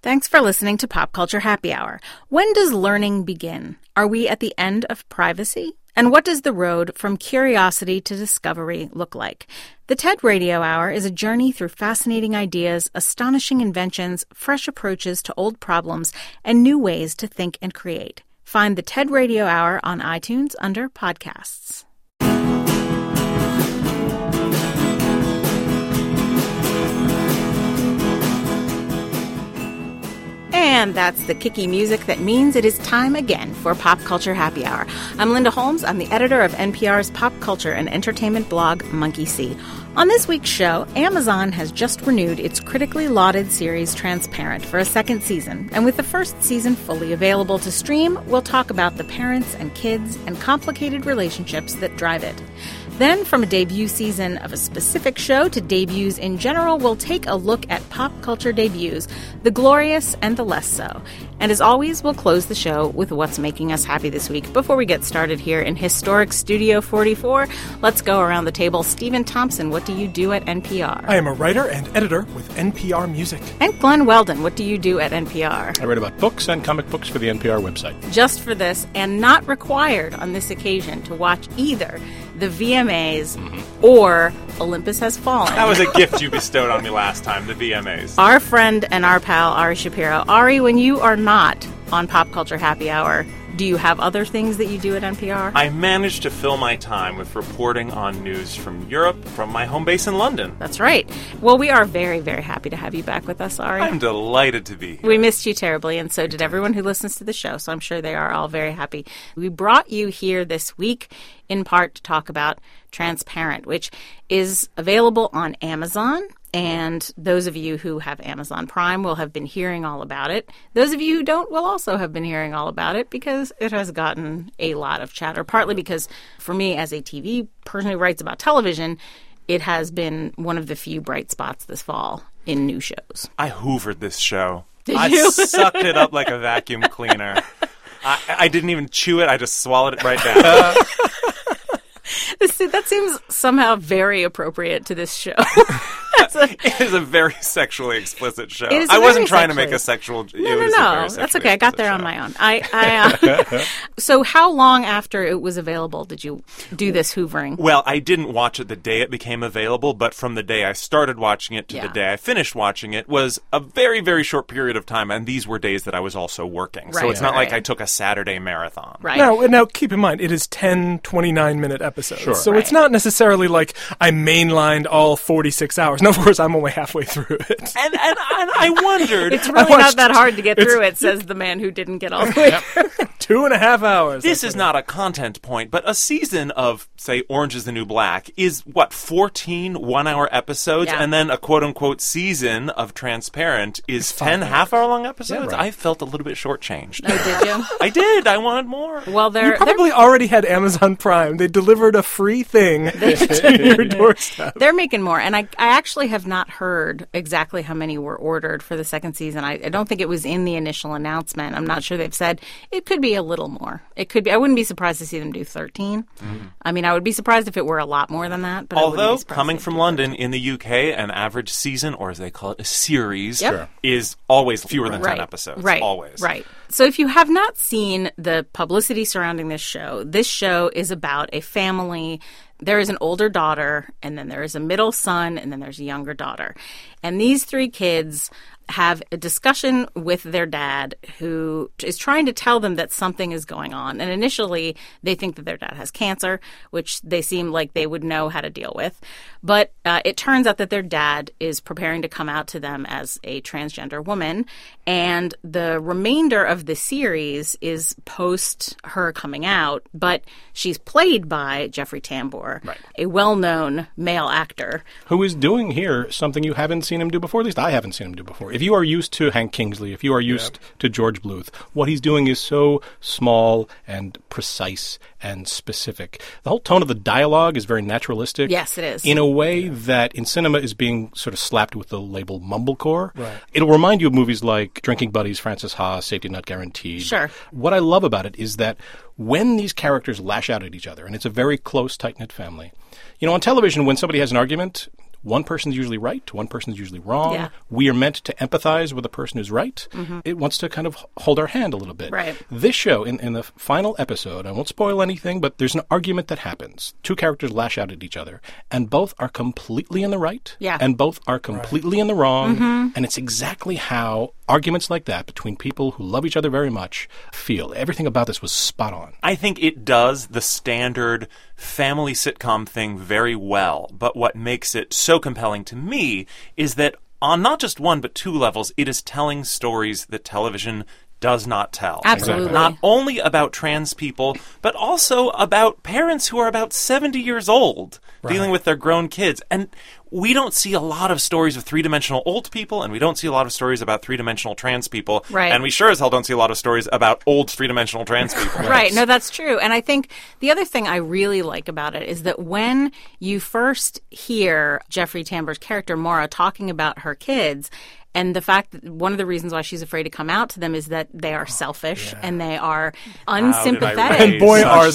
Thanks for listening to Pop Culture Happy Hour. When does learning begin? Are we at the end of privacy? And what does the road from curiosity to discovery look like? The TED Radio Hour is a journey through fascinating ideas, astonishing inventions, fresh approaches to old problems, and new ways to think and create. Find the TED Radio Hour on iTunes under Podcasts. And that's the kicky music that means it is time again for Pop Culture Happy Hour. I'm Linda Holmes. I'm the editor of NPR's pop culture and entertainment blog, Monkey See. On this week's show, Amazon has just renewed its critically lauded series Transparent for a second season. And with the first season fully available to stream, we'll talk about the parents and kids and complicated relationships that drive it. Then, from a debut season of a specific show to debuts in general, we'll take a look at pop culture debuts, the glorious and the less so. And as always, we'll close the show with what's making us happy this week. Before we get started here in historic Studio 44, let's go around the table. Stephen Thompson, what do you do at NPR? I am a writer and editor with NPR Music. And Glenn Weldon, what do you do at NPR? I write about books and comic books for the NPR website. Just for this, and not required on this occasion to watch either the VMAs or Olympus Has Fallen. That was a gift you bestowed on me last time, the VMAs. Our friend and our pal, Ari Shapiro. Ari, when you are not on Pop Culture Happy Hour, do you have other things that you do at NPR? I managed to fill my time with reporting on news from Europe from my home base in London. That's right. Well, we are very, very happy to have you back with us, Ari. I'm delighted to be here. We missed you terribly, and so did everyone who listens to the show, so I'm sure they are all very happy. We brought you here this week in part to talk about Transparent, which is available on Amazon. And those of you who have Amazon Prime will have been hearing all about it. Those of you who don't will also have been hearing all about it because it has gotten a lot of chatter, partly because for me as a TV person who writes about television, it has been one of the few bright spots this fall in new shows. I hoovered this show. Did I you? sucked it up like a vacuum cleaner. I didn't even chew it. I just swallowed it right down. That seems somehow very appropriate to this show. It is a very sexually explicit show. It is I wasn't trying sexually. to make a sexual... No. That's okay. I got there on my own. So how long after it was available did you do this hoovering? Well, I didn't watch it the day it became available, but from the day I started watching it to the day I finished watching it was a very, very short period of time, and these were days that I was also working. So it's not like I took a Saturday marathon. Right. Now, keep in mind, it is 10 29-minute episodes. Sure. So it's not necessarily like I mainlined all 46 hours. No, of course, I'm only halfway through it. And I wondered... It's really not that hard to get through it, says the man who didn't get all the way through. 2.5 hours. This is not a content point, but a season of, say, Orange is the New Black is, 14 one-hour episodes? Yeah. And then a quote-unquote season of Transparent is 10 half-hour-long episodes? Yeah, right. I felt a little bit shortchanged. Oh, did you? I did. I wanted more. Well, You probably already had Amazon Prime. They delivered a free thing to your doorstep. they're making more. And I actually have not heard exactly how many were ordered for the second season. I don't think it was in the initial announcement. I'm not sure they've said. It could be a little more. It could be. I wouldn't be surprised to see them do 13. I mean, I would be surprised if it were a lot more than that. But Although, coming from London, in the UK, an average season, or as they call it, a series, is always fewer than 10 episodes. Right. Always. Right. So if you have not seen the publicity surrounding this show is about a family. There is an older daughter, and then there is a middle son, and then there's a younger daughter. And these three kids have a discussion with their dad, who is trying to tell them that something is going on. And initially, they think that their dad has cancer, which they seem like they would know how to deal with. But it turns out that their dad is preparing to come out to them as a transgender woman. And the remainder of the series is post her coming out, but she's played by Jeffrey Tambor, a well-known male actor. Who is doing here something you haven't seen him do before, at least I haven't seen him do before. If you are used to Hank Kingsley, if you are used to George Bluth, what he's doing is so small and precise and specific. The whole tone of the dialogue is very naturalistic. Yes, it is. In a way that in cinema is being sort of slapped with the label mumblecore. Right. It'll remind you of movies like Drinking Buddies, Francis Ha, Safety Not Guaranteed. Sure. What I love about it is that when these characters lash out at each other, and it's a very close, tight-knit family, on television, when somebody has an argument, one person's usually right, one person's usually wrong. Yeah. We are meant to empathize with the person who's right. It wants to kind of hold our hand a little bit. Right. This show, in the final episode, I won't spoil anything, but there's an argument that happens. Two characters lash out at each other, and both are completely in the right, and both are completely in the wrong, and it's exactly how arguments like that between people who love each other very much feel. Everything about this was spot on. I think it does the standard family sitcom thing very well, but what makes it so compelling to me is that on not just one but two levels, it is telling stories that television does not tell. Absolutely. Not only about trans people, but also about parents who are about 70 years old dealing with their grown kids. And we don't see a lot of stories of three-dimensional old people, and we don't see a lot of stories about three-dimensional trans people. Right. And we sure as hell don't see a lot of stories about old three-dimensional trans people. Right. No, that's true. And I think the other thing I really like about it is that when you first hear Jeffrey Tambor's character, Maura, talking about her kids, and the fact that one of the reasons why she's afraid to come out to them is that they are selfish and they are unsympathetic. And boy, are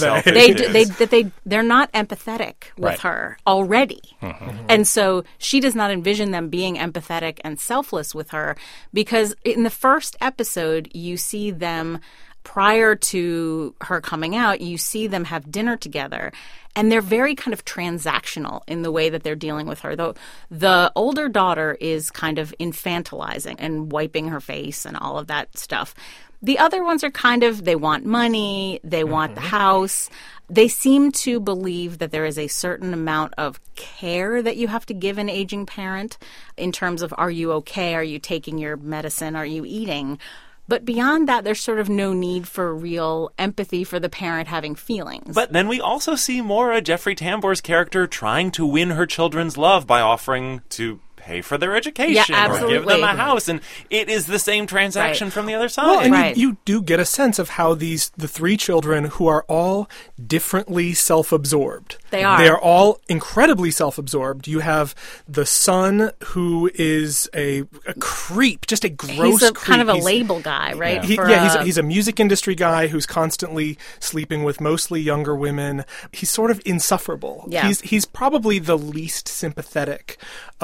they. They're not empathetic with her already. And so she does not envision them being empathetic and selfless with her, because in the first episode, you see them prior to her coming out, you see them have dinner together. And they're very kind of transactional in the way that they're dealing with her. The older daughter is kind of infantilizing and wiping her face and all of that stuff. The other ones are kind of, they want money, they want the house. They seem to believe that there is a certain amount of care that you have to give an aging parent in terms of, are you okay? Are you taking your medicine? Are you eating? But beyond that, there's sort of no need for real empathy for the parent having feelings. But then we also see Maura, Jeffrey Tambor's character, trying to win her children's love by offering to pay for their education or give them a house. And it is the same transaction from the other side. Well, and you do get a sense of how the three children, who are all differently self-absorbed. They are. They are all incredibly self-absorbed. You have the son, who is a creep, just a gross He's creep. Kind of a label guy, right? He's a music industry guy who's constantly sleeping with mostly younger women. He's sort of insufferable. Yeah. He's probably the least sympathetic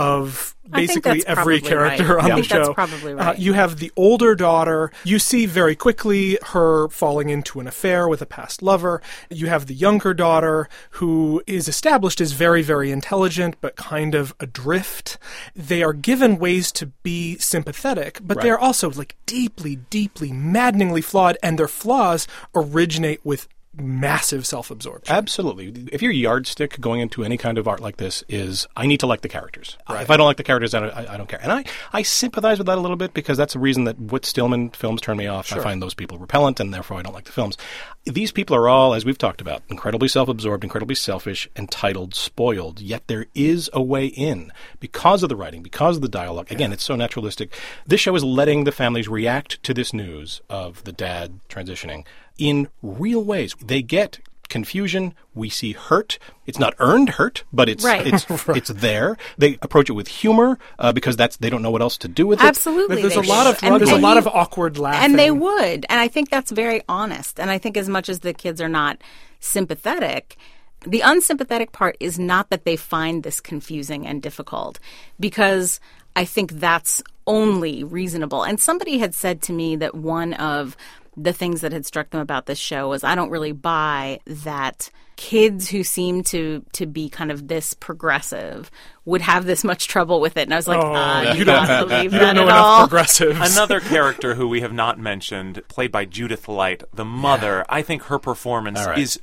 of basically every on character the show. I think show. That's probably right. You have the older daughter. You see very quickly her falling into an affair with a past lover. You have the younger daughter, who is established as very, very intelligent, but kind of adrift. They are given ways to be sympathetic, but they're also like deeply, deeply, maddeningly flawed, and their flaws originate with massive self-absorption. Absolutely. If your yardstick going into any kind of art like this is, I need to like the characters. If I don't like the characters, I don't care. And I sympathize with that a little bit, because that's the reason that Whit Stillman films turn me off. Sure. I find those people repellent, and therefore I don't like the films. These people are all, as we've talked about, incredibly self-absorbed, incredibly selfish, entitled, spoiled, yet there is a way in because of the writing, because of the dialogue. Again, it's so naturalistic. This show is letting the families react to this news of the dad transitioning in real ways. They get confusion. We see hurt. It's not earned hurt, but it's there. They approach it with humor because they don't know what else to do with it. Absolutely. There's a lot of awkward laughing. And they would. And I think that's very honest. And I think as much as the kids are not sympathetic, the unsympathetic part is not that they find this confusing and difficult, because I think that's only reasonable. And somebody had said to me that one of the things that had struck them about this show was, I don't really buy that kids who seem to be kind of this progressive would have this much trouble with it. And I was like, I do not believe that at all. Progressives. Another character who we have not mentioned, played by Judith Light, the mother, I think her performance is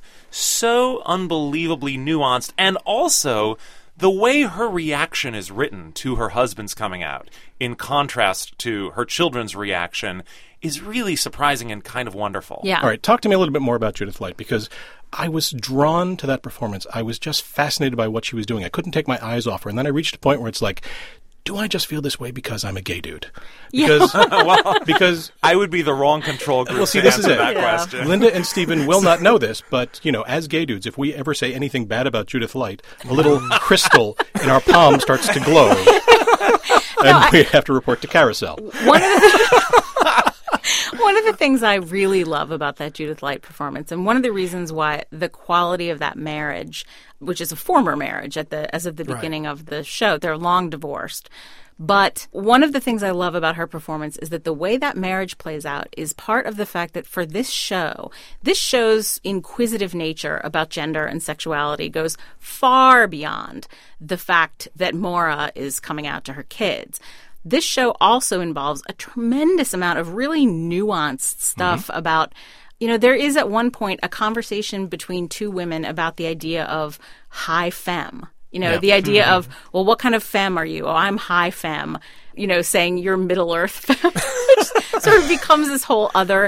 so unbelievably nuanced, and also the way her reaction is written to her husband's coming out, in contrast to her children's reaction, is really surprising and kind of wonderful. Yeah. All right, talk to me a little bit more about Judith Light, because I was drawn to that performance. I was just fascinated by what she was doing. I couldn't take my eyes off her. And then I reached a point where it's like, do I just feel this way because I'm a gay dude? Because, because I would be the wrong control group to answer that question. Linda and Stephen will not know this, but, as gay dudes, if we ever say anything bad about Judith Light, a little crystal in our palm starts to glow, and we have to report to Carousel. One of the things I really love about that Judith Light performance, and one of the reasons why the quality of that marriage, which is a former marriage as of the beginning of the show, they're long divorced. But one of the things I love about her performance is that the way that marriage plays out is part of the fact that for this show's inquisitive nature about gender and sexuality goes far beyond the fact that Maura is coming out to her kids. This show also involves a tremendous amount of really nuanced stuff about, there is at one point a conversation between two women about the idea of high femme. The idea of, well, what kind of femme are you? Oh, I'm high femme. Saying you're Middle Earth femme, which sort of becomes this whole other.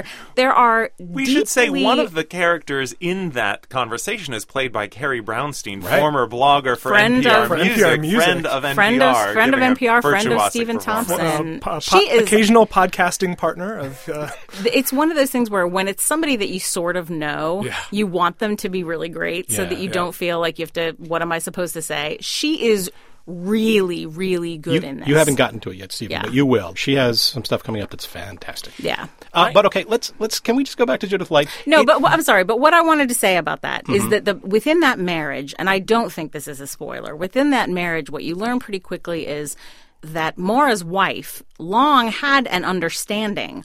We should say one of the characters in that conversation is played by Carrie Brownstein, former blogger for NPR Music, friend of NPR. Friend of NPR, friend of Stephen Thompson. She is occasional podcasting partner of... It's one of those things where when it's somebody that you sort of know, you want them to be really great so that you don't feel like you have to, what am I supposed to say? She is really, really good in this. You haven't gotten to it yet, Stephen, but you will. She has some stuff coming up that's fantastic. Yeah. But okay, let's. Can we just go back to Judith Light? No, but I'm sorry. But what I wanted to say about that is that within that marriage, and I don't think this is a spoiler, within that marriage, what you learn pretty quickly is that Maura's wife long had an understanding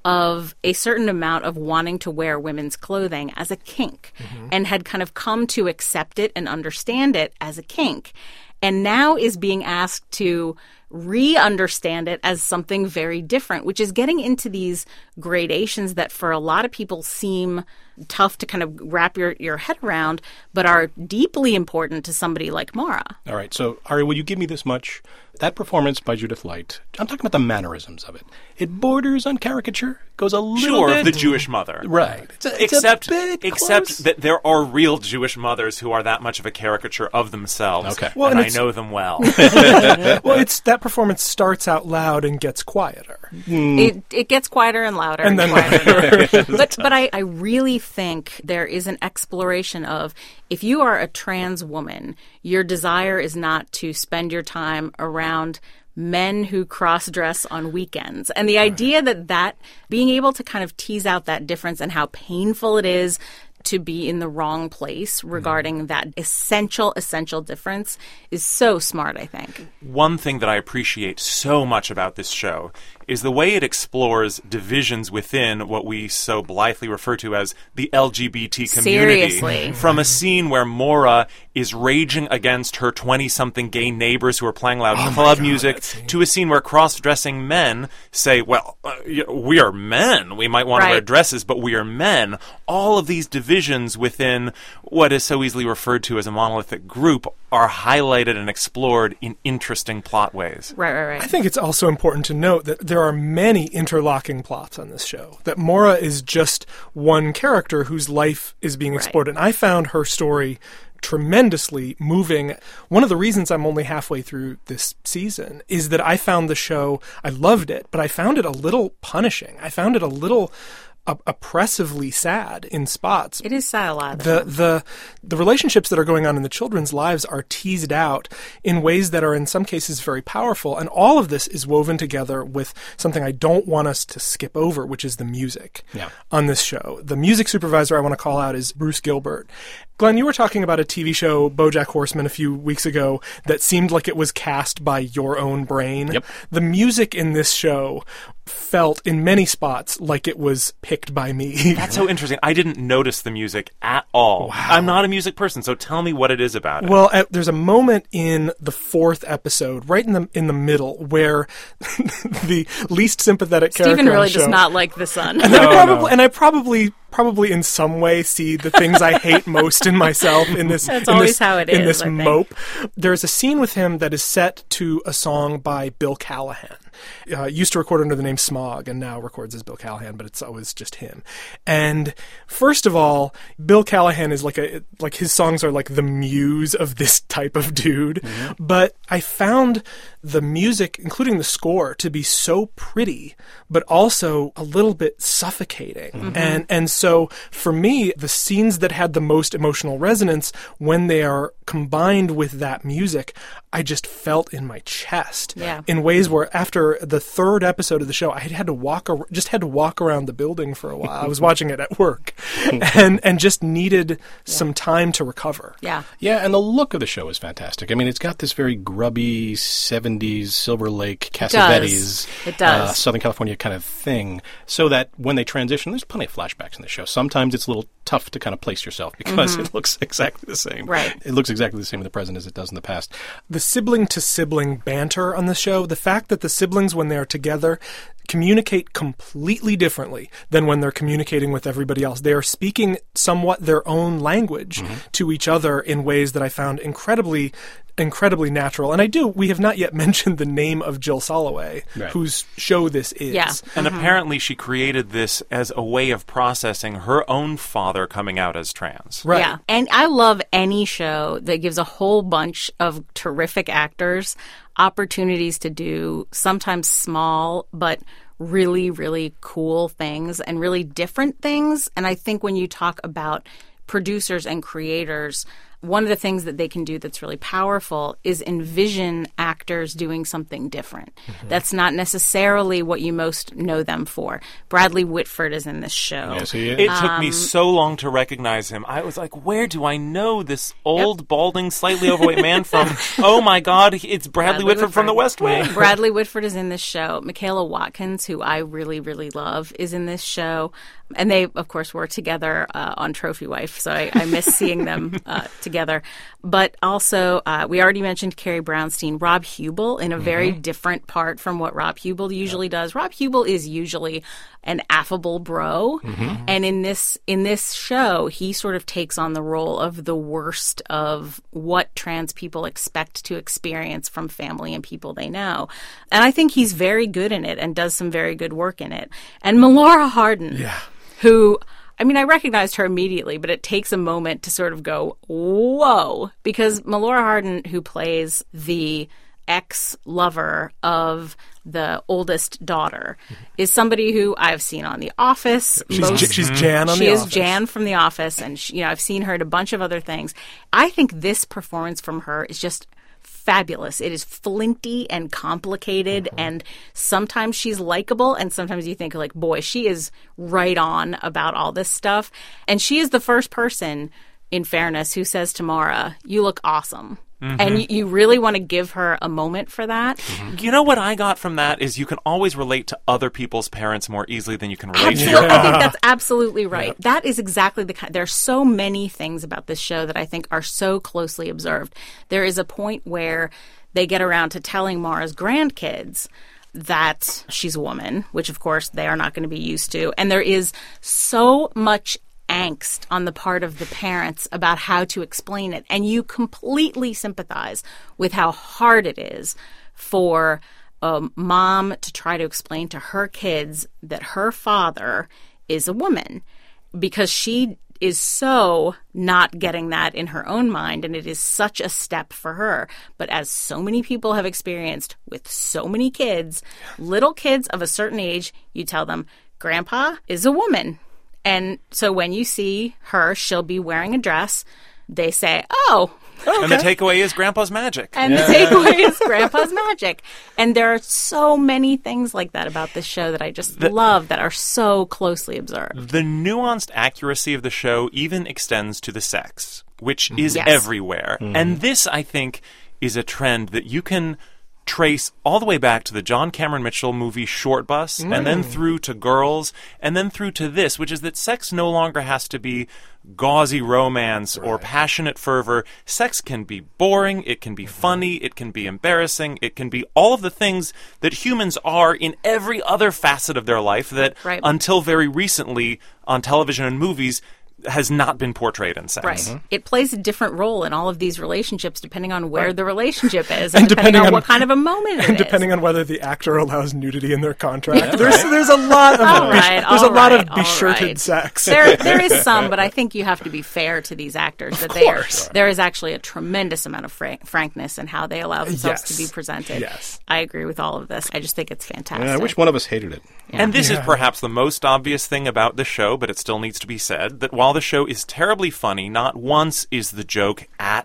of a certain amount of wanting to wear women's clothing as a kink and had kind of come to accept it and understand it as a kink. And now is being asked to re-understand it as something very different, which is getting into these gradations that for a lot of people seem tough to kind of wrap your head around, but are deeply important to somebody like Maura. All right. So, Ari, will you give me this much? That performance by Judith Light, I'm talking about the mannerisms of it. It borders on caricature, goes a little bit... of the Jewish mother. Right. Except that there are real Jewish mothers who are that much of a caricature of themselves. Okay. Well, and I know them well. Well, that performance starts out loud and gets quieter. It gets quieter and louder and then quieter. But I really think there is an exploration of, if you are a trans woman, your desire is not to spend your time around men who cross-dress on weekends. And the idea that being able to kind of tease out that difference and how painful it is to be in the wrong place regarding that essential difference is so smart, I think. One thing that I appreciate so much about this show is the way it explores divisions within what we so blithely refer to as the LGBT community. Seriously. From a scene where Maura is raging against her 20-something gay neighbors who are playing loud club music, to a scene where cross-dressing men say, well, we are men. We might want to wear dresses, but we are men. All of these divisions within what is so easily referred to as a monolithic group are highlighted and explored in interesting plot ways. Right. I think it's also important to note that there are many interlocking plots on this show, that Maura is just one character whose life is being explored. And I found her story tremendously moving. One of the reasons I'm only halfway through this season is that I found the show, I loved it, but I found it a little punishing. I found it a little oppressively sad in spots. It is sad a lot. The relationships that are going on in the children's lives are teased out in ways that are in some cases very powerful, and all of this is woven together with something I don't want us to skip over, which is the music on this show. The music supervisor I want to call out is Bruce Gilbert. Glenn, you were talking about a TV show, BoJack Horseman, a few weeks ago that seemed like it was cast by your own brain. Yep. The music in this show felt in many spots like it was picked by me. That's so interesting. I didn't notice the music at all. Wow. I'm not a music person, so tell me what it is about it. Well, there's a moment in the 4th episode, right in the middle, where the least sympathetic character Stephen really on the show, does not like the sun. And I probably in some way see the things I hate most in myself in this. That's always how it is. In this mope. There's a scene with him that is set to a song by Bill Callahan. Used to record under the name Smog and now records as Bill Callahan, but it's always just him. And first of all, Bill Callahan is like his songs are like the muse of this type of dude. Mm-hmm. But I found the music, including the score, to be so pretty, but also a little bit suffocating. Mm-hmm. And so for me, the scenes that had the most emotional resonance, when they are combined with that music, I just felt in my chest in ways where after after the third episode of the show, I had to walk around the building for a while. I was watching it at work, and just needed some time to recover. Yeah, and the look of the show is fantastic. I mean, it's got this very grubby 70s Silver Lake Cassavetes, it does. Southern California kind of thing. So that when they transition, there's plenty of flashbacks in the show. Sometimes it's a little tough to kind of place yourself because it looks exactly the same. Right. It looks exactly the same in the present as it does in the past. The sibling-to-sibling banter on the show, the fact that the siblings, when they're together, communicate completely differently than when they're communicating with everybody else. They are speaking somewhat their own language to each other in ways that I found incredibly natural. And we have not yet mentioned the name of Jill Soloway, whose show this is. Yeah. And apparently she created this as a way of processing her own father coming out as trans. Right. Yeah. And I love any show that gives a whole bunch of terrific actors opportunities to do sometimes small but really, really cool things and really different things. And I think when you talk about producers and creators, one of the things that they can do that's really powerful is envision actors doing something different. That's not necessarily what you most know them for. Bradley Whitford is in this show. Yes, he is. It took me so long to recognize him. I was like, where do I know this old, balding, slightly overweight man from? Oh my God, it's Bradley Whitford from The West Wing. Bradley Whitford is in this show. Michaela Watkins, who I really, really love, is in this show. And they, of course, were together on Trophy Wife, so I miss seeing them together. But also, we already mentioned Carrie Brownstein. Rob Hubel, in a very different part from what Rob Hubel usually does. Rob Hubel is usually an affable bro. And in this show, he sort of takes on the role of the worst of what trans people expect to experience from family and people they know. And I think he's very good in it and does some very good work in it. And Melora Hardin, who, I mean, I recognized her immediately, but it takes a moment to sort of go, whoa, because Melora Hardin, who plays the ex-lover of the oldest daughter, is somebody who I've seen on The Office. She's Jan on The Office. She is Jan from The Office, and I've seen her in a bunch of other things. I think this performance from her is just fabulous. It is flinty and complicated, and sometimes she's likable, and sometimes you think, like, boy, she is right on about all this stuff. And she is the first person, in fairness, who says to Mara, "You look awesome." And you really want to give her a moment for that. You know what I got from that is you can always relate to other people's parents more easily than you can relate to your own. I think that's absolutely right. Yep. That is exactly the kind. There are so many things about this show that I think are so closely observed. There is a point where they get around to telling Mara's grandkids that she's a woman, which of course they are not going to be used to. And there is so much angst on the part of the parents about how to explain it. And you completely sympathize with how hard it is for a mom to try to explain to her kids that her father is a woman, because she is so not getting that in her own mind, and it is such a step for her. But as so many people have experienced with so many kids, little kids of a certain age, you tell them, Grandpa is a woman. And so when you see her, she'll be wearing a dress. They say, oh. Okay. And the takeaway is Grandpa's magic. And the takeaway is Grandpa's magic. And there are so many things like that about this show that I just love, that are so closely observed. The nuanced accuracy of the show even extends to the sex, which is everywhere. And this, I think, is a trend that you can trace all the way back to the John Cameron Mitchell movie Short Bus, and then through to Girls, and then through to this, which is that sex no longer has to be gauzy romance or passionate fervor. Sex can be boring, it can be funny, it can be embarrassing, it can be all of the things that humans are in every other facet of their life that until very recently on television and movies has not been portrayed in sex. Right. It plays a different role in all of these relationships depending on where the relationship is and depending on what kind of a moment it is. And depending on whether the actor allows nudity in their contract. There's a lot of be-shirted sex. There is some, but I think you have to be fair to these actors. There is actually a tremendous amount of frankness in how they allow themselves to be presented. Yes. I agree with all of this. I just think it's fantastic. I wish one of us hated it. Yeah. And this is perhaps the most obvious thing about the show, but it still needs to be said, that while the show is terribly funny, not once is the joke at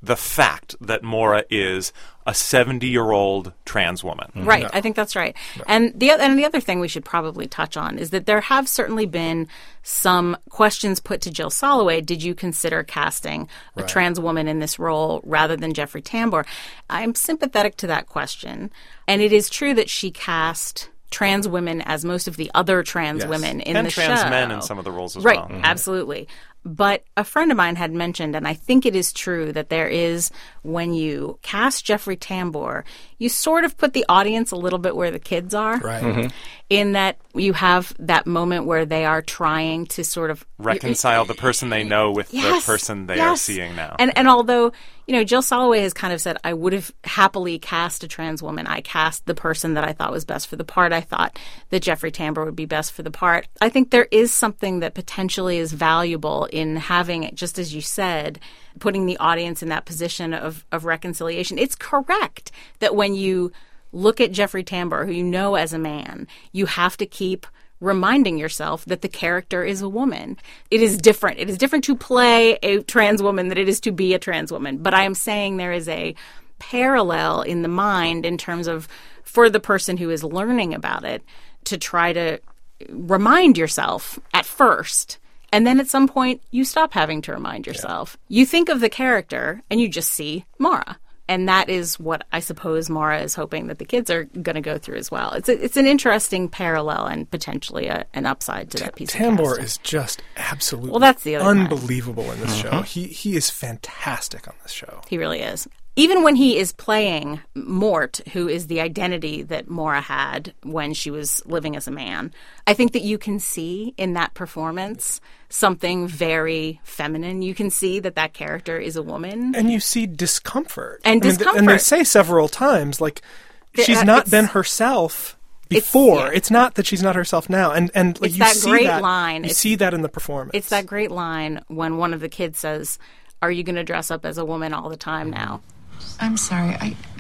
the fact that Maura is a 70-year-old trans woman. Right. No. I think that's right. No. And the other thing we should probably touch on is that there have certainly been some questions put to Jill Soloway. Did you consider casting a trans woman in this role rather than Jeffrey Tambor? I'm sympathetic to that question. And it is true that she cast trans women as most of the other trans women in the show. And trans men in some of the roles as well. Right, absolutely. But a friend of mine had mentioned, and I think it is true, that there is, when you cast Jeffrey Tambor, you sort of put the audience a little bit where the kids are. Right. In that you have that moment where they are trying to sort of reconcile the person they know with the person they are seeing now. And although, Jill Soloway has kind of said, I would have happily cast a trans woman. I cast the person that I thought was best for the part. I thought that Jeffrey Tambor would be best for the part. I think there is something that potentially is valuable in having, just as you said, putting the audience in that position of reconciliation. It's correct that when you look at Jeffrey Tambor, who you know as a man, you have to keep reminding yourself that the character is a woman. It is different. It is different to play a trans woman than it is to be a trans woman. But I am saying there is a parallel in the mind in terms of, for the person who is learning about it, to try to remind yourself at first. And then at some point, you stop having to remind yourself. Yeah. You think of the character and you just see Maura. And that is what I suppose Maura is hoping that the kids are going to go through as well. It's an interesting parallel and potentially an upside to that piece of casting. Tambor is just absolutely that's the other unbelievable in this show. He is fantastic on this show. He really is. Even when he is playing Mort, who is the identity that Maura had when she was living as a man, I think that you can see in that performance something very feminine. You can see that character is a woman. And you see discomfort. And discomfort. And they say several times, she's not been herself before. It's not that she's not herself now. And it's you that see great that line. You see that in the performance. It's that great line when one of the kids says, "Are you going to dress up as a woman all the time now?" I'm sorry.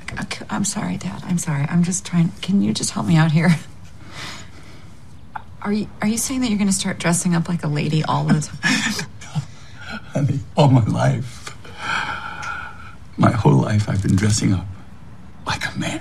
I'm sorry, Dad. I'm sorry. I'm just trying. Can you just help me out here? Are you saying that you're going to start dressing up like a lady all the time? Honey, all my life. My whole life I've been dressing up like a man.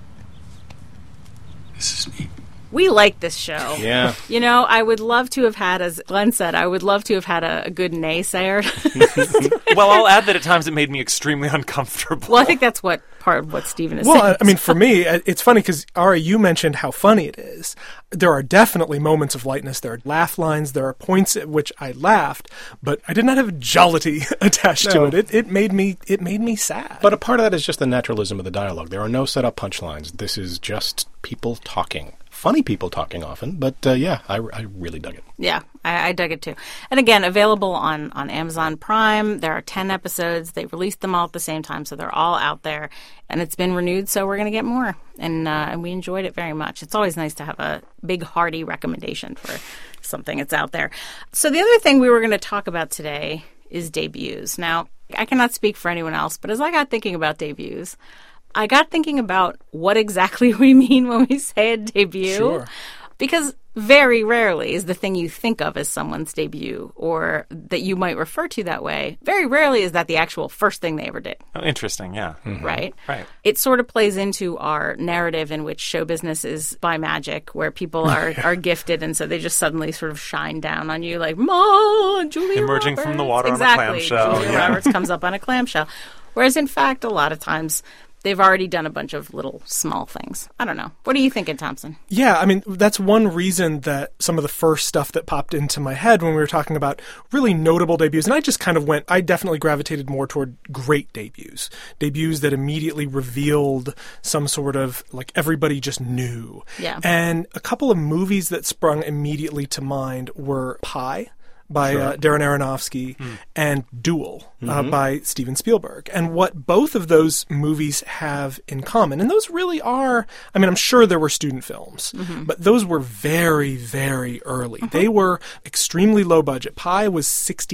This is me. We like this show. Yeah. I would love to have had, as Glenn said, I would love to have had a good naysayer. Well, I'll add that at times it made me extremely uncomfortable. Well, I think that's part of what Stephen is saying. Well, I mean, for me, it's funny because, Ari, you mentioned how funny it is. There are definitely moments of lightness. There are laugh lines. There are points at which I laughed, but I did not have jollity attached to it. It made me sad. But a part of that is just the naturalism of the dialogue. There are no set-up punchlines. This is just people talking. Funny people talking often, but I really dug it. Yeah, I dug it too. And again, available on Amazon Prime. There are 10 episodes. They released them all at the same time, so they're all out there. And it's been renewed, so we're going to get more. And we enjoyed it very much. It's always nice to have a big, hearty recommendation for something that's out there. So the other thing we were going to talk about today is debuts. Now, I cannot speak for anyone else, but as I got thinking about debuts, I got thinking about what exactly we mean when we say a debut. Sure. Because very rarely is the thing you think of as someone's debut or that you might refer to that way, very rarely is that the actual first thing they ever did. Oh, interesting, yeah. Mm-hmm. Right? Right. It sort of plays into our narrative in which show business is by magic, where people are gifted, and so they just suddenly sort of shine down on you like, Ma, Julia Emerging Roberts. from the water exactly. on a clamshell. Julia Roberts comes up on a clamshell. Whereas, in fact, a lot of times they've already done a bunch of little small things. I don't know. What are you thinking, Thompson? Yeah, I mean, that's one reason that some of the first stuff that popped into my head when we were talking about really notable debuts, and I definitely gravitated more toward great debuts. Debuts that immediately revealed some sort of, everybody just knew. Yeah. And a couple of movies that sprung immediately to mind were Pi by Darren Aronofsky and Duel by Steven Spielberg. And what both of those movies have in common, and those really are, I mean, I'm sure there were student films, but those were very, very early. They were extremely low budget. Pi was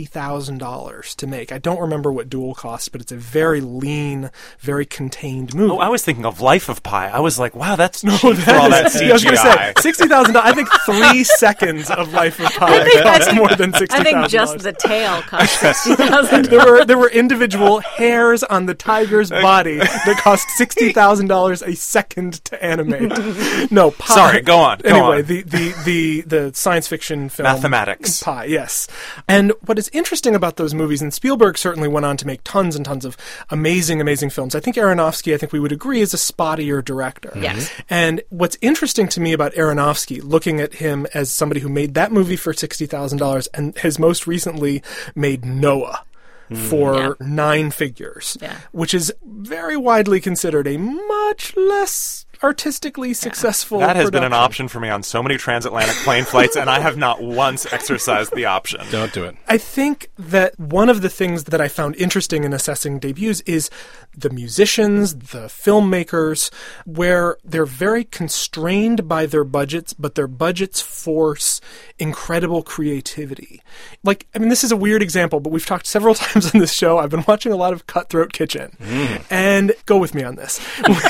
$60,000 to make. I don't remember what Duel cost, but it's a very lean, very contained movie. Oh, I was thinking of Life of Pi. I was like, wow, that's cheap for all that CGI. I was going to say, $60,000. I think 3 seconds of Life of Pi costs more than $60,000. $60,000. I think just the tail cost $60,000. There were individual hairs on the tiger's body that cost $60,000 a second to animate. No, Pi. Sorry, go on. Anyway, the science fiction film Mathematics. Pi, yes. And what is interesting about those movies, and Spielberg certainly went on to make tons and tons of amazing, amazing films. I think Aronofsky, we would agree, is a spottier director. Yes. And what's interesting to me about Aronofsky, looking at him as somebody who made that movie for $60,000 and has most recently made Noah for 9 figures, which is very widely considered a much less artistically successful That has production. been an option for me on so many transatlantic plane flights, and I have not once exercised the option. Don't do it. I think that one of the things that I found interesting in assessing debuts is the musicians, the filmmakers, where they're very constrained by their budgets, but their budgets force incredible creativity. This is a weird example, but we've talked several times on this show. I've been watching a lot of Cutthroat Kitchen. And go with me on this.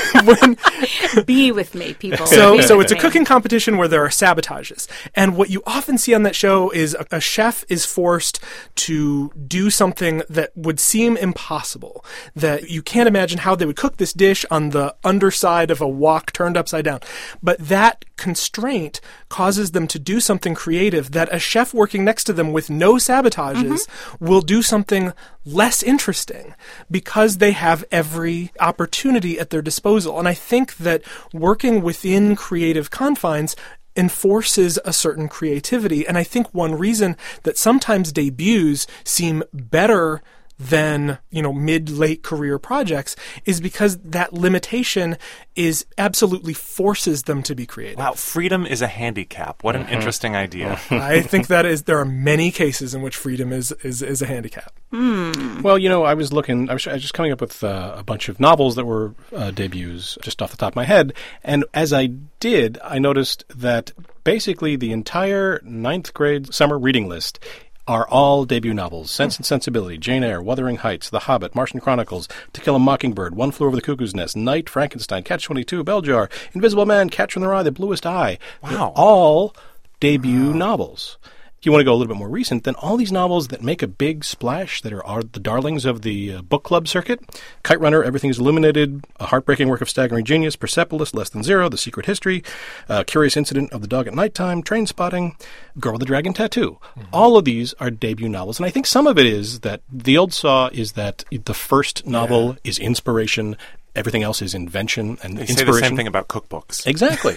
Be with me, people. So it's a cooking competition where there are sabotages. And what you often see on that show is a chef is forced to do something that would seem impossible, that you can't imagine how they would cook this dish on the underside of a wok turned upside down. But that constraint causes them to do something creative that a chef working next to them with no sabotages will do something less interesting because they have every opportunity at their disposal. And I think that working within creative confines enforces a certain creativity. And I think one reason that sometimes debuts seem better than, mid-late career projects is because that limitation is absolutely forces them to be creative. Wow, freedom is a handicap. What an interesting idea. I think there are many cases in which freedom is a handicap. Well, I was just coming up with a bunch of novels that were debuts just off the top of my head. And as I did, I noticed that basically the entire 9th grade summer reading list are all debut novels. Sense and Sensibility, Jane Eyre, Wuthering Heights, The Hobbit, Martian Chronicles, To Kill a Mockingbird, One Flew Over the Cuckoo's Nest, Night, Frankenstein, Catch-22, Bell Jar, Invisible Man, Catcher in the Rye, The Bluest Eye. Wow. They're all debut novels. If you want to go a little bit more recent, then all these novels that make a big splash that are the darlings of the book club circuit, Kite Runner, Everything is Illuminated, A Heartbreaking Work of Staggering Genius, Persepolis, Less Than Zero, The Secret History, Curious Incident of the Dog at Nighttime, Trainspotting, Girl with the Dragon Tattoo. All of these are debut novels. And I think some of it is that the old saw is that the first novel is inspiration, everything else is invention and they inspiration. say the same thing about cookbooks. Exactly.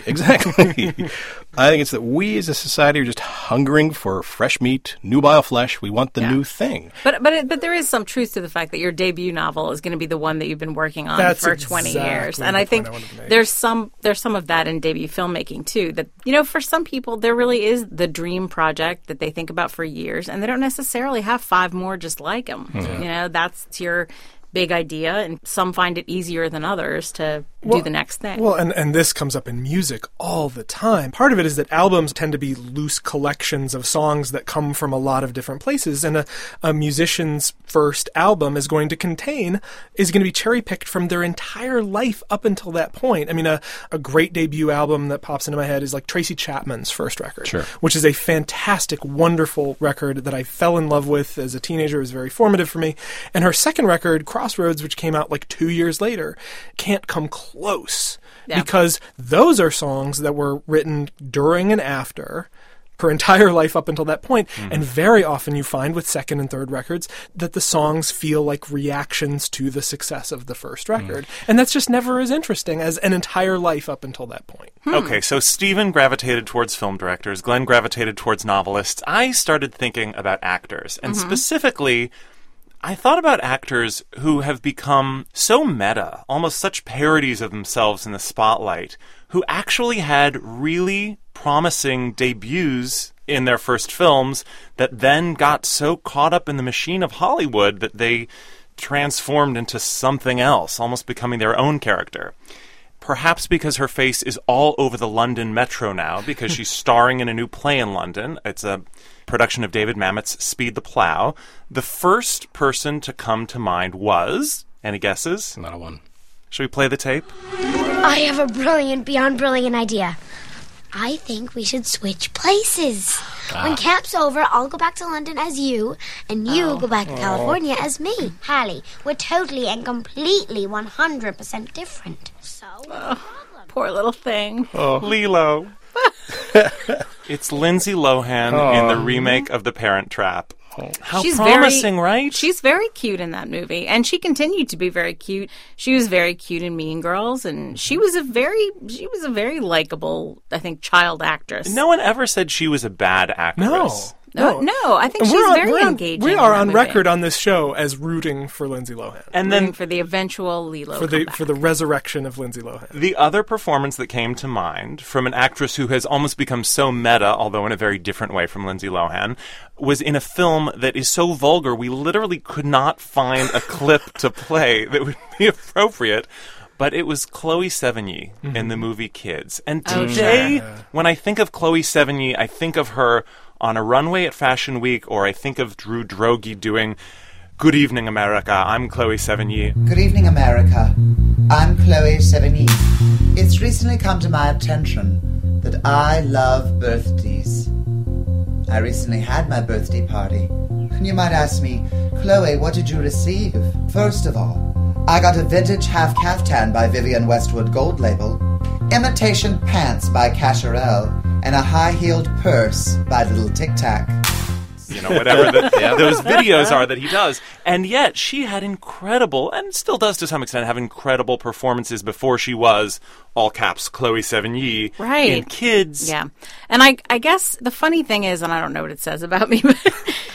I think it's that we as a society are just hungering for fresh meat, nubile flesh. We want the new thing. But there is some truth to the fact that your debut novel is going to be the one that you've been working on for 20 years. And I think there's some of that in debut filmmaking too. That for some people there really is the dream project that they think about for years, and they don't necessarily have 5 more just like them. That's your big idea, and some find it easier than others to do the next thing. Well, and this comes up in music all the time. Part of it is that albums tend to be loose collections of songs that come from a lot of different places, and a musician's first album is going to be cherry-picked from their entire life up until that point. I mean, a great debut album that pops into my head is like Tracy Chapman's first record, which is a fantastic, wonderful record that I fell in love with as a teenager. It was very formative for me. And her second record, Crossroads, which came out like 2 years later, can't come close because those are songs that were written during and after her entire life up until that point. And very often you find with second and third records that the songs feel like reactions to the success of the first record. And that's just never as interesting as an entire life up until that point. Okay, so Stephen gravitated towards film directors, Glenn gravitated towards novelists. I started thinking about actors, and specifically I thought about actors who have become so meta, almost such parodies of themselves in the spotlight, who actually had really promising debuts in their first films that then got so caught up in the machine of Hollywood that they transformed into something else, almost becoming their own character. Perhaps because her face is all over the London Metro now, because she's starring in a new play in London. It's a production of David Mamet's Speed the Plow. The first person to come to mind was... Any guesses? Not a one. Should we play the tape? I have a brilliant, beyond brilliant idea. I think we should switch places. When camp's over, I'll go back to London as you, and you go back to California as me. Hallie, we're totally and completely 100% different. So, Poor little thing. Lilo. It's Lindsay Lohan in the remake of The Parent Trap. How promising, right? She's very cute in that movie, and she continued to be very cute. She was very cute in Mean Girls, and she was a very likable, I think, child actress. No one ever said she was a bad actress. No, I think she's very engaging. We are on record on this show as rooting for Lindsay Lohan. And then for the eventual Lilo for the resurrection of Lindsay Lohan. The other performance that came to mind from an actress who has almost become so meta, although in a very different way from Lindsay Lohan, was in a film that is so vulgar we literally could not find a clip to play that would be appropriate. But it was Chloe Sevigny in the movie Kids. And today, when I think of Chloe Sevigny, I think of her on a runway at Fashion Week, or I think of Drew Droege doing Good Evening, America. I'm Chloe Sevigny. Good evening, America. I'm Chloe Sevigny. It's recently come to my attention that I love birthdays. I recently had my birthday party. And you might ask me, Chloe, what did you receive? First of all, I got a vintage half caftan by Vivienne Westwood Gold Label, imitation pants by Cacharel, and a high-heeled purse by Little Tic Tac. You know, whatever those videos are that he does. And yet, she had incredible, and still does to some extent, have incredible performances before she was, all caps, Chloe Sevigny in Kids. Yeah. And I guess the funny thing is, and I don't know what it says about me, but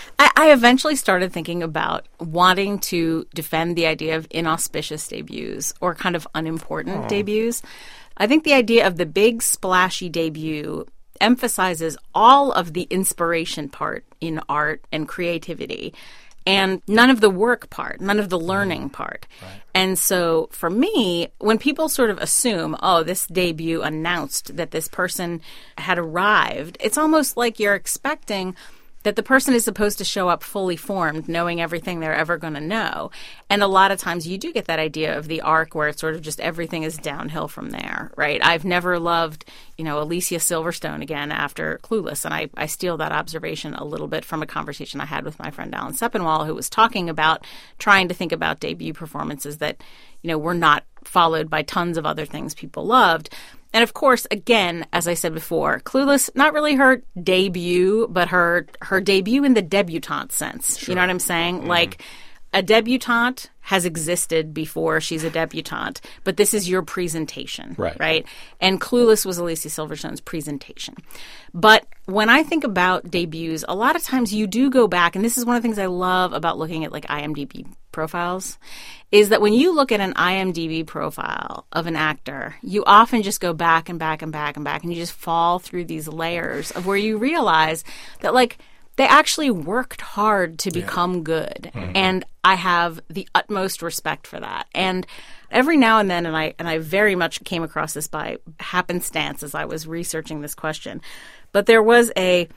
I eventually started thinking about wanting to defend the idea of inauspicious debuts or kind of unimportant debuts. I think the idea of the big, splashy debut emphasizes all of the inspiration part in art and creativity and none of the work part, none of the learning part. Right. And so for me, when people sort of assume, oh, this debut announced that this person had arrived, it's almost like you're expecting that the person is supposed to show up fully formed, knowing everything they're ever going to know. And a lot of times you do get that idea of the arc where it's sort of just everything is downhill from there, right? I've never loved, Alicia Silverstone again after Clueless, and I steal that observation a little bit from a conversation I had with my friend Alan Sepinwall, who was talking about trying to think about debut performances that, were not followed by tons of other things people loved. And of course, again, as I said before, Clueless, not really her debut, but her debut in the debutante sense. Sure. You know what I'm saying? Mm-hmm. Like, a debutante has existed before she's a debutante, but this is your presentation, right? And Clueless was Alicia Silverstone's presentation. But when I think about debuts, a lot of times you do go back, and this is one of the things I love about looking at like IMDb profiles, is that when you look at an IMDb profile of an actor, you often just go back and back and back and back, and you just fall through these layers of where you realize that, like, they actually worked hard to become good. Mm-hmm. And I have the utmost respect for that. And every now and then, and I very much came across this by happenstance as I was researching this question, but there was a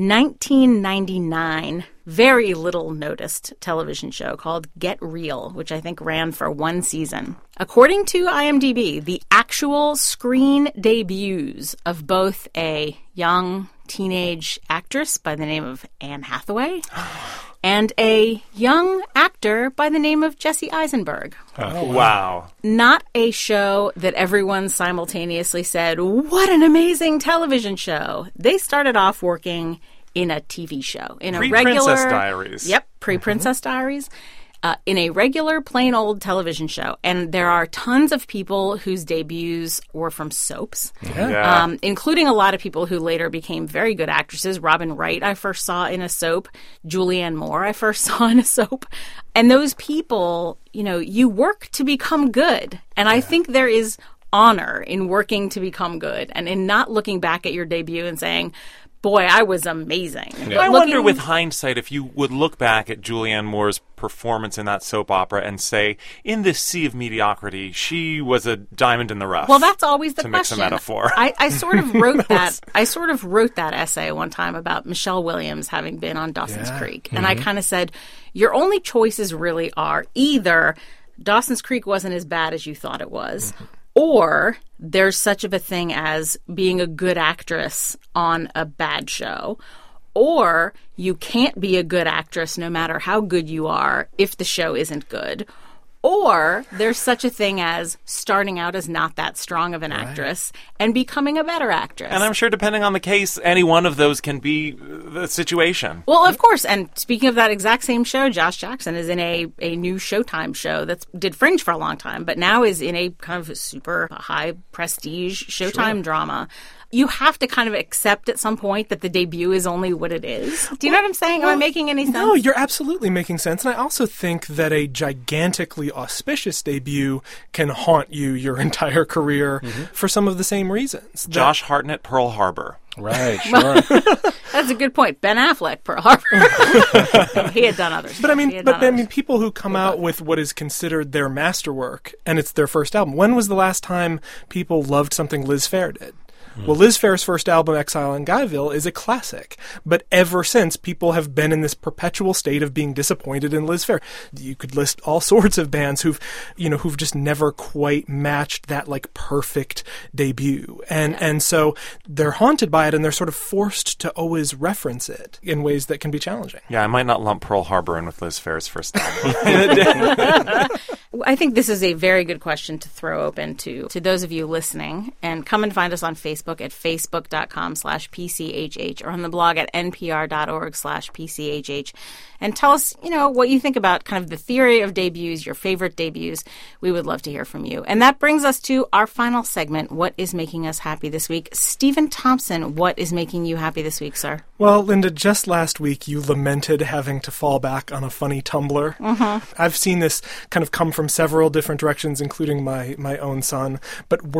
1999 very little noticed television show called Get Real, which I think ran for one season. According to IMDb, the actual screen debuts of both a young teenage actress by the name of Anne Hathaway and a young actor by the name of Jesse Eisenberg. Oh, wow. Not a show that everyone simultaneously said, what an amazing television show. They started off working in a TV show. In a regular Pre-Princess Diaries. Yep, pre-Princess Diaries. In a regular, plain old television show. And there are tons of people whose debuts were from soaps, including a lot of people who later became very good actresses. Robin Wright I first saw in a soap. Julianne Moore I first saw in a soap. And those people, you work to become good. And I think there is honor in working to become good and in not looking back at your debut and saying, boy, I was amazing. Yeah. I wonder with hindsight if you would look back at Julianne Moore's performance in that soap opera and say, in this sea of mediocrity, she was a diamond in the rough. Well, that's always the question. To mix a metaphor. I sort of wrote that. I sort of wrote that essay one time about Michelle Williams having been on Dawson's Creek. And I kind of said, your only choices really are either Dawson's Creek wasn't as bad as you thought it was, or there's such of a thing as being a good actress on a bad show, or you can't be a good actress no matter how good you are if the show isn't good. Or there's such a thing as starting out as not that strong of an actress and becoming a better actress. And I'm sure depending on the case, any one of those can be the situation. Well, of course. And speaking of that exact same show, Josh Jackson is in a new Showtime show that did Fringe for a long time, but now is in a kind of super high prestige Showtime drama. You have to kind of accept at some point that the debut is only what it is. Do you know what I'm saying? Am I making any sense? No, you're absolutely making sense. And I also think that a gigantically auspicious debut can haunt you your entire career for some of the same reasons. Josh Hartnett, Pearl Harbor. Right, sure. That's a good point. Ben Affleck, Pearl Harbor. He had done others. But I mean, people who come out with what is considered their masterwork and it's their first album. When was the last time people loved something Liz Phair did? Well, Liz Phair's first album, Exile in Guyville, is a classic. But ever since, people have been in this perpetual state of being disappointed in Liz Phair. You could list all sorts of bands who've just never quite matched that, like, perfect debut. And so they're haunted by it, and they're sort of forced to always reference it in ways that can be challenging. Yeah, I might not lump Pearl Harbor in with Liz Phair's first album. I think this is a very good question to throw open to those of you listening. And come and find us on Facebook at facebook.com/PCHH or on the blog at npr.org/PCHH. And tell us, what you think about kind of the theory of debuts, your favorite debuts. We would love to hear from you. And that brings us to our final segment, What is Making Us Happy This Week? Stephen Thompson, what is making you happy this week, sir? Well, Linda, just last week you lamented having to fall back on a funny Tumblr. I've seen this kind of come from several different directions, including my own son, but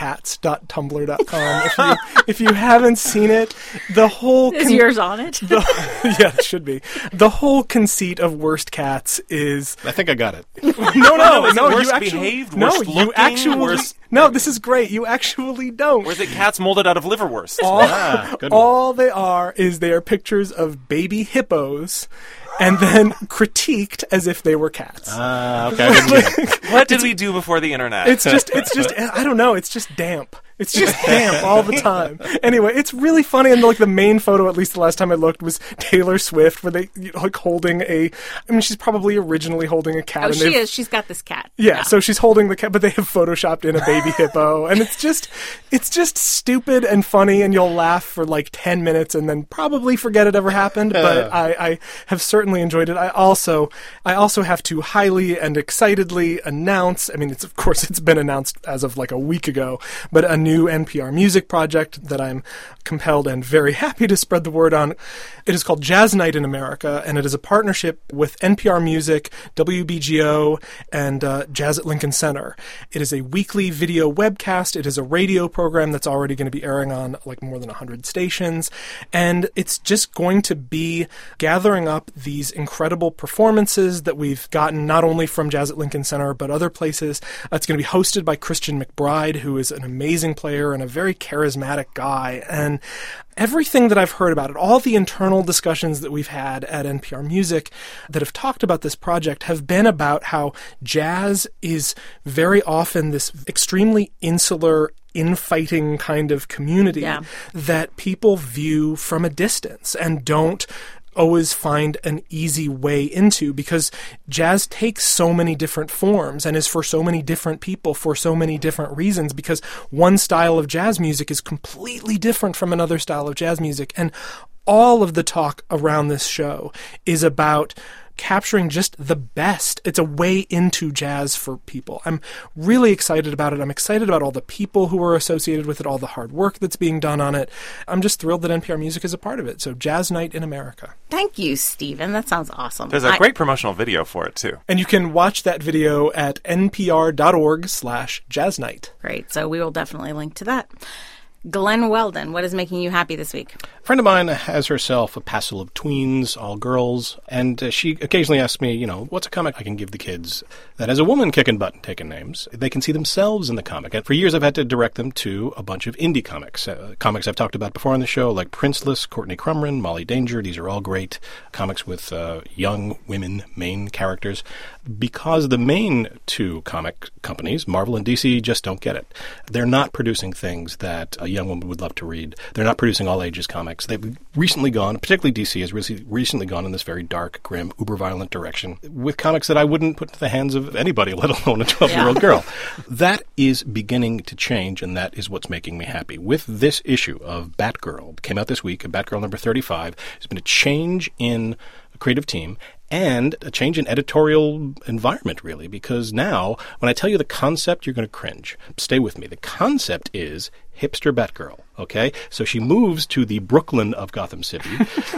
worstcats.tumblr.com. If you haven't seen it, the whole... Is yours on it? Yeah, it should be. The whole conceit of Worst Cats is... I think I got it. No, worst you actually... behaved, no, worst you looking, actually... worst... No, this is great. You actually don't. Or is it cats molded out of liverwurst? All they are pictures of baby hippos and then critiqued as if they were cats. Okay. What did we do before the internet? It's just, I don't know, it's just damp. It's just damp all the time. Anyway, it's really funny, and the main photo, at least the last time I looked, was Taylor Swift, where they holding she's probably originally holding a cat. Oh, she is. She's got this cat. Yeah, so she's holding the cat, but they have photoshopped in a baby hippo, and it's just stupid and funny, and you'll laugh for 10 minutes and then probably forget it ever happened. But I have certainly enjoyed it. I also have to highly and excitedly announce. I mean, it's been announced as of a week ago, but a new NPR music project that I'm compelled and very happy to spread the word on. It is called Jazz Night in America, and it is a partnership with NPR Music, WBGO, and Jazz at Lincoln Center. It is a weekly video webcast. It is a radio program that's already going to be airing on more than 100 stations, and it's just going to be gathering up these incredible performances that we've gotten not only from Jazz at Lincoln Center but other places. It's going to be hosted by Christian McBride, who is an amazing player and a very charismatic guy, and everything that I've heard about it, all the internal discussions that we've had at NPR Music that have talked about this project have been about how jazz is very often this extremely insular, infighting kind of community that people view from a distance and don't always find an easy way into, because jazz takes so many different forms and is for so many different people for so many different reasons, because one style of jazz music is completely different from another style of jazz music. And all of the talk around this show is about capturing just the best. It's a way into jazz for people. I'm really excited about it. I'm excited about all the people who are associated with it, all the hard work that's being done on it. I'm just thrilled that NPR Music is a part of it. So Jazz Night in America. Thank you, Stephen. That sounds awesome. There's a great promotional video for it, too. And you can watch that video at npr.org/jazznight. Great. So we will definitely link to that. Glenn Weldon, what is making you happy this week? A friend of mine has herself a passel of tweens, all girls, and she occasionally asks me, what's a comic I can give the kids that has a woman kicking butt and taking names? They can see themselves in the comic. And for years I've had to direct them to a bunch of indie comics. Comics I've talked about before on the show, like Princeless, Courtney Crumrin, Molly Danger. These are all great comics with young women main characters. Because the main two comic companies, Marvel and DC, just don't get it. They're not producing things that a young woman would love to read. They're not producing all-ages comics. They've recently gone, particularly DC has recently gone in this very dark, grim, uber-violent direction with comics that I wouldn't put into the hands of anybody, let alone a 12-year-old girl. That is beginning to change, and that is what's making me happy. With this issue of Batgirl, came out this week, Batgirl number 35, there's been a change in a creative team, and a change in editorial environment, really, because now, when I tell you the concept, you're going to cringe. Stay with me. The concept is hipster Batgirl, okay? So she moves to the Brooklyn of Gotham City.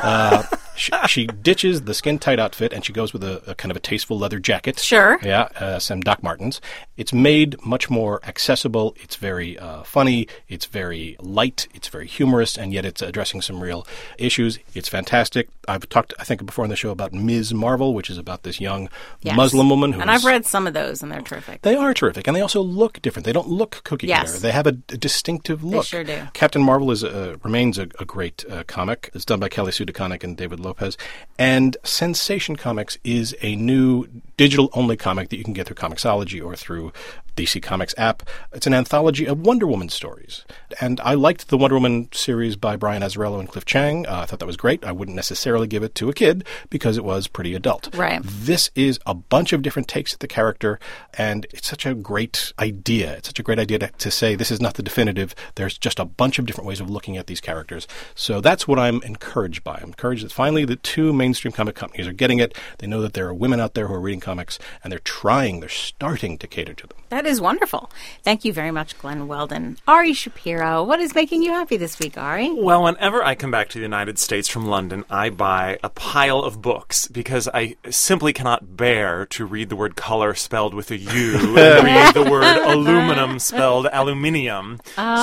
She ditches the skin-tight outfit, and she goes with a kind of a tasteful leather jacket. Sure. Yeah, some Doc Martens. It's made much more accessible. It's very funny. It's very light. It's very humorous, and yet it's addressing some real issues. It's fantastic. I've talked, I think, before on the show about Ms. Marvel, which is about this young Muslim woman. And I've read some of those, and they're terrific. They are terrific, and they also look different. They don't look cookie-cutter. They have a distinctive look. They sure do. Captain Marvel remains a great comic. It's done by Kelly Sue DeConnick and David Lopez. And Sensation Comics is a new digital-only comic that you can get through Comixology or through DC Comics app. It's an anthology of Wonder Woman stories. And I liked the Wonder Woman series by Brian Azzarello and Cliff Chiang. I thought that was great. I wouldn't necessarily give it to a kid because it was pretty adult. Right. This is a bunch of different takes at the character, and it's such a great idea. It's such a great idea to say this is not the definitive. There's just a bunch of different ways of looking at these characters. So that's what I'm encouraged by. I'm encouraged that finally the two mainstream comic companies are getting it. They know that there are women out there who are reading comics, and they're starting to cater to them. That is wonderful. Thank you very much, Glenn Weldon. Ari Shapiro, what is making you happy this week, Ari? Well, whenever I come back to the United States from London, I buy a pile of books because I simply cannot bear to read the word color spelled with a U and read the word aluminum spelled aluminium.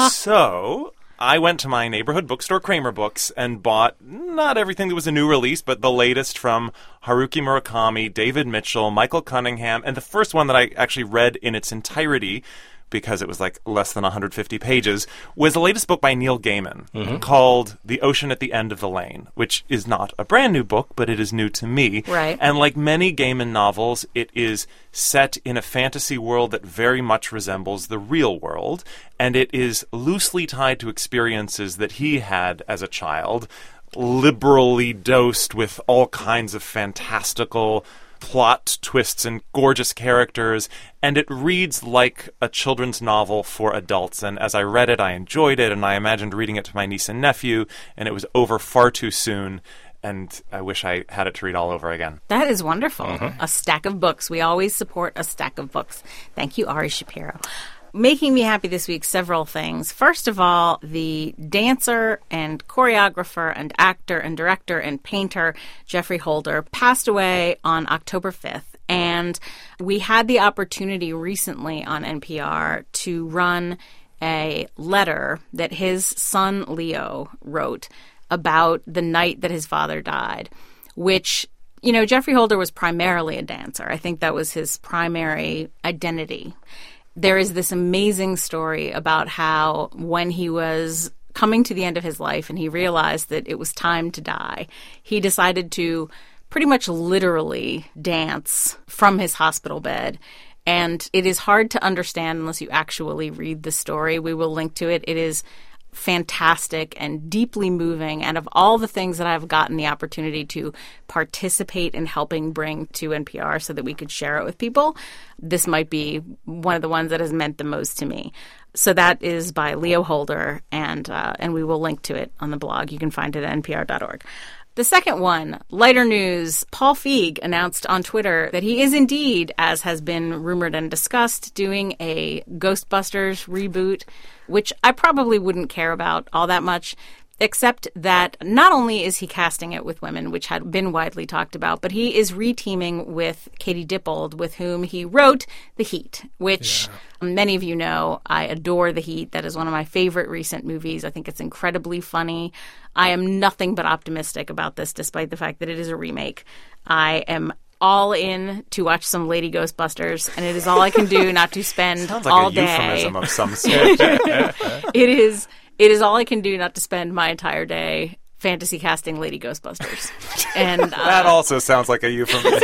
So I went to my neighborhood bookstore, Kramer Books, and bought not everything that was a new release, but the latest from Haruki Murakami, David Mitchell, Michael Cunningham, and the first one that I actually read in its entirety, because it was like less than 150 pages, was the latest book by Neil Gaiman called The Ocean at the End of the Lane, which is not a brand new book, but it is new to me. Right. And like many Gaiman novels, it is set in a fantasy world that very much resembles the real world, and it is loosely tied to experiences that he had as a child, liberally dosed with all kinds of fantastical plot twists and gorgeous characters, and it reads like a children's novel for adults. And as I read it, I enjoyed it, and I imagined reading it to my niece and nephew, and it was over far too soon, and I wish I had it to read all over again. That is wonderful. A stack of books. We always support a stack of books. Thank you, Ari Shapiro. Making me happy this week, several things. First of all, the dancer and choreographer and actor and director and painter Geoffrey Holder passed away on October 5th. And we had the opportunity recently on NPR to run a letter that his son Leo wrote about the night that his father died, which, Geoffrey Holder was primarily a dancer. I think that was his primary identity. There is this amazing story about how when he was coming to the end of his life and he realized that it was time to die, he decided to pretty much literally dance from his hospital bed. And it is hard to understand unless you actually read the story. We will link to it. It is fantastic and deeply moving, and of all the things that I've gotten the opportunity to participate in helping bring to NPR so that we could share it with people, this might be one of the ones that has meant the most to me. So that is by Leo Holder, and we will link to it on the blog. You can find it at npr.org. The second one, lighter news. Paul Feig announced on Twitter that he is indeed, as has been rumored and discussed, doing a Ghostbusters reboot, which I probably wouldn't care about all that much. except that not only is he casting it with women, which had been widely talked about, but he is reteaming with Katie Dippold, with whom he wrote The Heat, which many of you know. I adore The Heat. That is one of my favorite recent movies. I think it's incredibly funny. I am nothing but optimistic about this, despite the fact that it is a remake. I am all in to watch some Lady Ghostbusters, and it is all I can do not to spend Sounds like all a day. euphemism of some sort. It is all I can do not to spend my entire day fantasy casting Lady Ghostbusters. And that also sounds like a euphemism.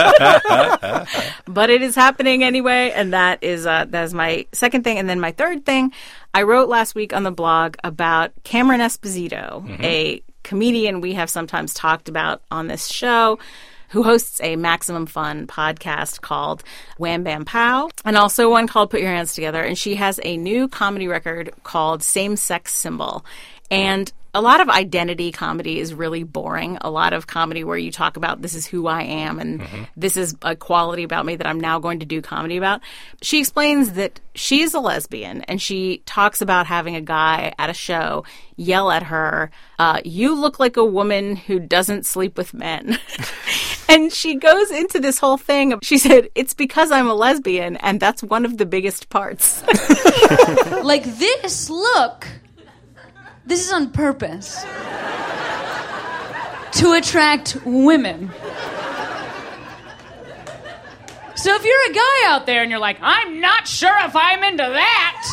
But it is happening anyway, and that is my second thing. And then my third thing, I wrote last week on the blog about Cameron Esposito, a comedian we have sometimes talked about on this show, who hosts a Maximum Fun podcast called Wham Bam Pow, and also one called Put Your Hands Together. And she has a new comedy record called Same Sex Symbol. And a lot of identity comedy is really boring. A lot of comedy where you talk about this is who I am and this is a quality about me that I'm now going to do comedy about. She explains that she's a lesbian, and she talks about having a guy at a show yell at her, "You look like a woman who doesn't sleep with men." And she goes into this whole thing. She said, "It's because I'm a lesbian, and that's one of the biggest parts." Like this, look. This is on purpose. To attract women. So if you're a guy out there and you're like, I'm not sure if I'm into that.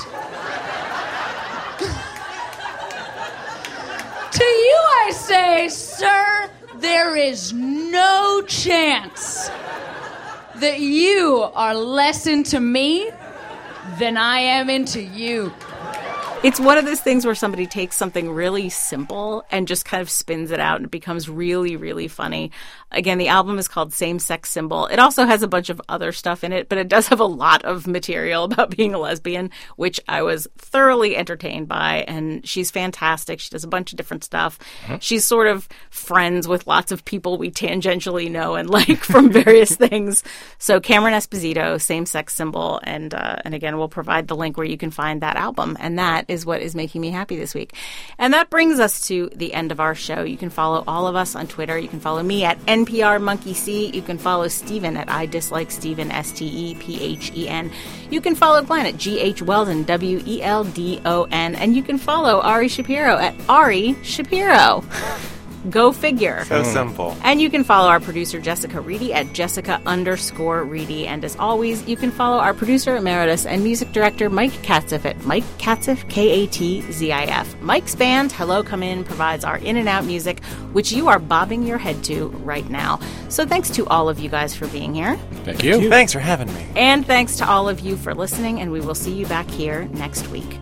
To you I say, sir, there is no chance that you are less into me than I am into you. It's one of those things where somebody takes something really simple and just kind of spins it out, and it becomes really, really funny. Again, the album is called Same Sex Symbol. It also has a bunch of other stuff in it, but it does have a lot of material about being a lesbian, which I was thoroughly entertained by. And she's fantastic. She does a bunch of different stuff. She's sort of friends with lots of people we tangentially know and like from various things. So Cameron Esposito, Same Sex Symbol. And again, we'll provide the link where you can find that album. And that is what is making me happy this week. And that brings us to the end of our show. You can follow all of us on Twitter. You can follow me at NPR Monkey C. You can follow Stephen at I Dislike Stephen, STEPHEN. You can follow Glenn at GH Weldon, WELDON. And you can follow Ari Shapiro at Ari Shapiro. Go figure. So simple. And you can follow our producer, Jessica Reedy, at Jessica_Reedy. And as always, you can follow our producer emeritus and music director, Mike Katzif, at Mike Katzif, KATZIF. Mike's band, Hello Come In, provides our in and out music, which you are bobbing your head to right now. So thanks to all of you guys for being here. Thank you. Thanks for having me. And thanks to all of you for listening, and we will see you back here next week.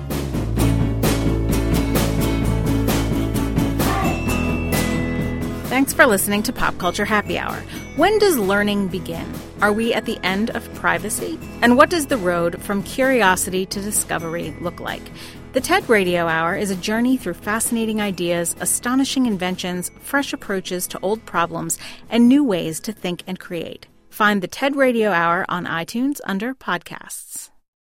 Thanks for listening to Pop Culture Happy Hour. When does learning begin? Are we at the end of privacy? And what does the road from curiosity to discovery look like? The TED Radio Hour is a journey through fascinating ideas, astonishing inventions, fresh approaches to old problems, and new ways to think and create. Find the TED Radio Hour on iTunes under Podcasts.